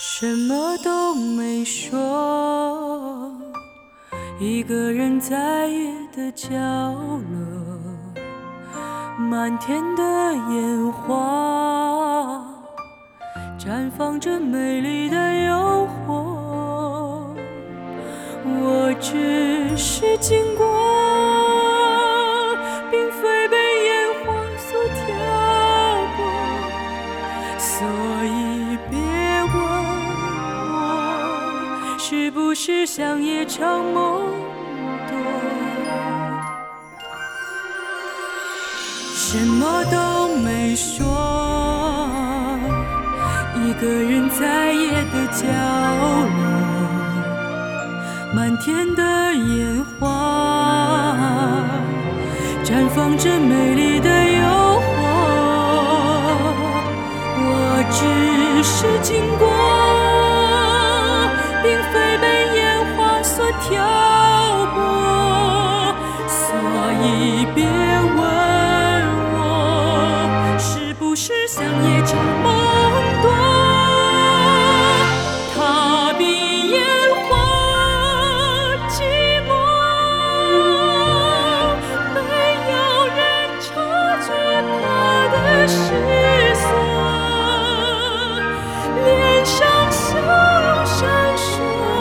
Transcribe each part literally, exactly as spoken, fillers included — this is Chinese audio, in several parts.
什么都没说，一个人在夜的角落，满天的烟花绽放着美丽的诱惑，我只是经过，并非被烟花所挑过，所以别问我是不是像一场梦多，什么都没说，一个人在夜的角落，满天的烟花绽放着美丽的诱惑，我只是经过，并非被烟花所挑拨，所以别问我是不是像一场梦多，它比烟花寂寞，没有人察觉它的失色，脸上笑容闪烁，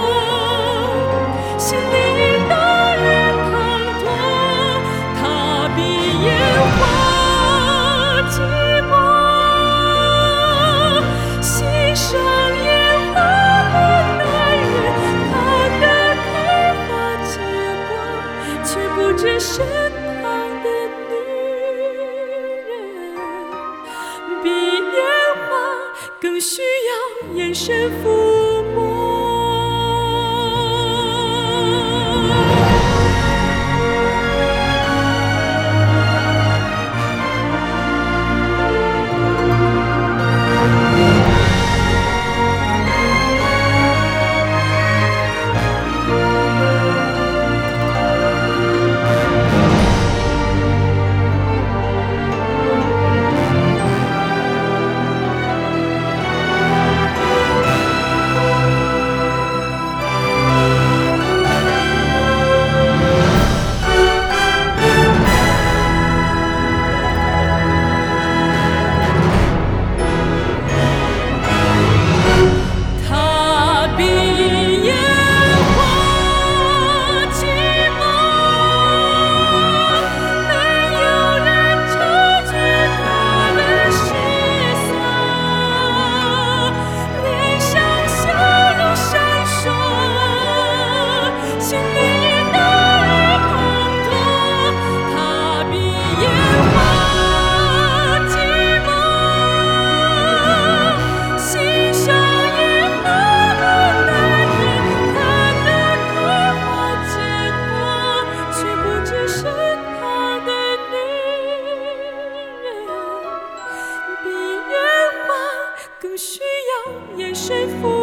心里大雨滂沱，它比烟花寂寞，欣赏烟花的男人看得开花结果，却不知身旁的女人比烟花更需要眼神抚摸。更需要眼神抚